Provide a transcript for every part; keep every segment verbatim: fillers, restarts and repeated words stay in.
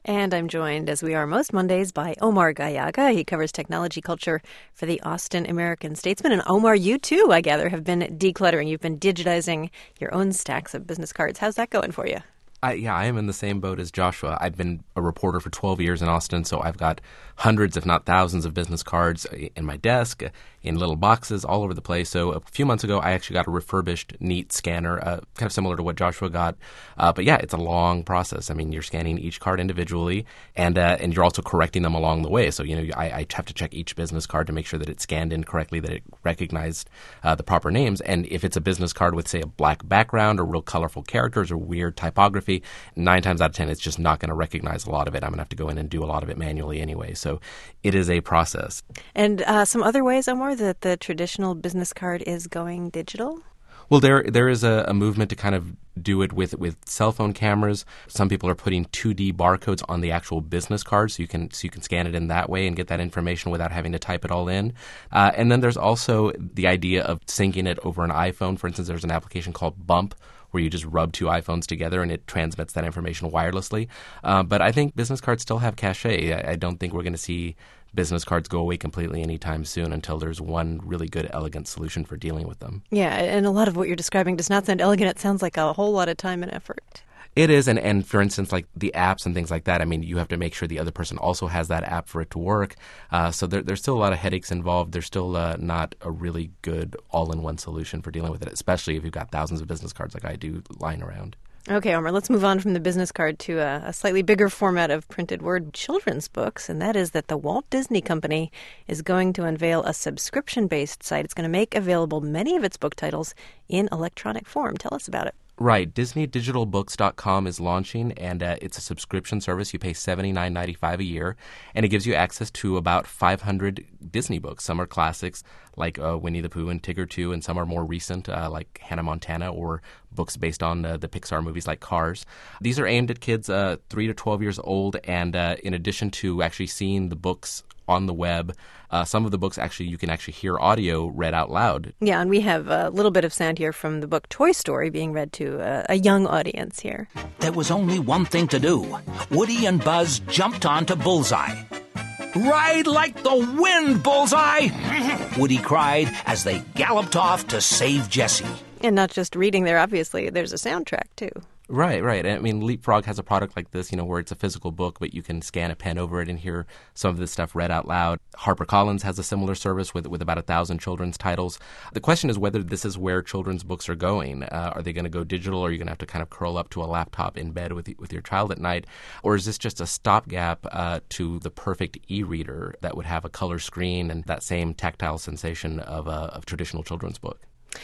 And I'm joined, as we are most Mondays, by Omar Gallaga. He covers technology culture for the Austin American-Statesman. And Omar, you too, I gather, have been decluttering. You've been digitizing your own stacks of business cards. How's that going for you? I, yeah, I am in the same boat as Joshua. I've been a reporter for twelve years in Austin, so I've got hundreds, if not thousands, of business cards in my desk, in little boxes all over the place. So a few months ago, I actually got a refurbished, neat scanner, uh, kind of similar to what Joshua got. Uh, but yeah, it's a long process. I mean, you're scanning each card individually, and uh, and you're also correcting them along the way. So, you know, I, I have to check each business card to make sure that it's scanned in correctly, that it recognized uh, the proper names. And if it's a business card with, say, a black background or real colorful characters or weird typography, nine times out of ten, it's just not going to recognize a lot of it. I'm going to have to go in and do a lot of it manually anyway. So it is a process. And uh, some other ways, Omar, that the traditional business card is going digital? Well, there there is a, a movement to kind of do it with, with cell phone cameras. Some people are putting two D barcodes on the actual business card, so you can so you can scan it in that way and get that information without having to type it all in. Uh, and then there's also the idea of syncing it over an iPhone. For instance, there's an application called Bump, where you just rub two iPhones together and it transmits that information wirelessly. Uh, but I think business cards still have cachet. I, I don't think we're going to see business cards go away completely anytime soon until there's one really good, elegant solution for dealing with them. Yeah, and a lot of what you're describing does not sound elegant. It sounds like a whole lot of time and effort. It is, and, and for instance, like the apps and things like that, I mean, you have to make sure the other person also has that app for it to work. Uh, so there, there's still a lot of headaches involved. There's still uh, not a really good all-in-one solution for dealing with it, especially if you've got thousands of business cards like I do lying around. Okay, Omar, let's move on from the business card to a, a slightly bigger format of printed word children's books, and that is that the Walt Disney Company is going to unveil a subscription-based site. It's going to make available many of its book titles in electronic form. Tell us about it. Right. Disney Digital Books dot com is launching, and uh, it's a subscription service. You pay seventy-nine ninety-five a year, and it gives you access to about five hundred Disney books. Some are classics, like uh, Winnie the Pooh and Tigger two, and some are more recent, uh, like Hannah Montana, or books based on uh, the Pixar movies like Cars. These are aimed at kids uh, three to twelve years old, and uh, in addition to actually seeing the books on the web, uh, some of the books actually you can actually hear audio read out loud. Yeah, and we have a little bit of sound here from the book Toy Story being read to a, a young audience here. There was only one thing to do. Woody and Buzz jumped onto Bullseye. Ride like the wind, Bullseye! Woody cried as they galloped off to save Jessie. And not just reading there, obviously. There's a soundtrack, too. Right, right. I mean, Leapfrog has a product like this, you know, where it's a physical book, but you can scan a pen over it and hear some of this stuff read out loud. HarperCollins has a similar service with with about a thousand children's titles. The question is whether this is where children's books are going. Uh, are they going to go digital, or are you going to have to kind of curl up to a laptop in bed with with your child at night? Or is this just a stopgap uh, to the perfect e-reader that would have a color screen and that same tactile sensation of a of traditional children's book?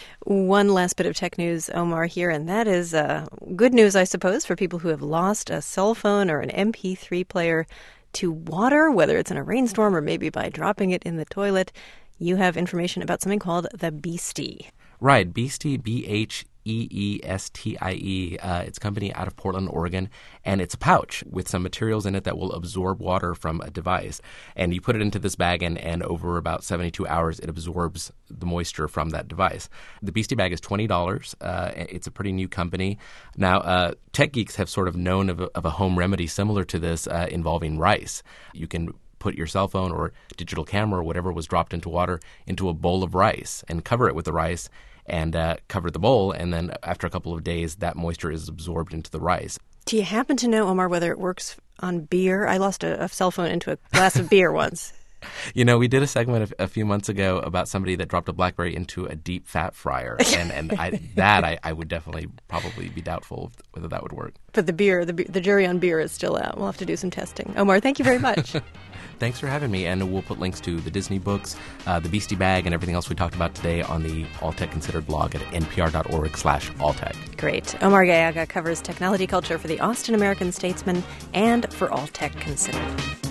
One last bit of tech news, Omar, here, and that is uh, good news, I suppose, for people who have lost a cell phone or an M P three player to water, whether it's in a rainstorm or maybe by dropping it in the toilet. You have information about something called the Beastie. Right, Beastie, B H E E S T I E. Uh, it's a company out of Portland, Oregon, and it's a pouch with some materials in it that will absorb water from a device. And you put it into this bag, and, and over about seventy-two hours, it absorbs the moisture from that device. The Beastie bag is twenty dollars. Uh, it's a pretty new company. Now, uh, tech geeks have sort of known of a, of a home remedy similar to this uh, involving rice. You can put your cell phone or digital camera or whatever was dropped into water into a bowl of rice and cover it with the rice and uh, cover the bowl, and then after a couple of days, that moisture is absorbed into the rice. Do you happen to know, Omar, whether it works on beer? I lost a, a cell phone into a glass of beer once. You know, we did a segment a, a few months ago about somebody that dropped a BlackBerry into a deep fat fryer, and, and I, that I, I would definitely probably be doubtful whether that would work. But the beer, the, the jury on beer is still out. We'll have to do some testing. Omar, thank you very much. Thanks for having me, and we'll put links to the Disney books, uh, the Beastie bag, and everything else we talked about today on the All Tech Considered blog at npr.org slash alltech. Great. Omar Gallaga covers technology culture for the Austin American-Statesman and for All Tech Considered.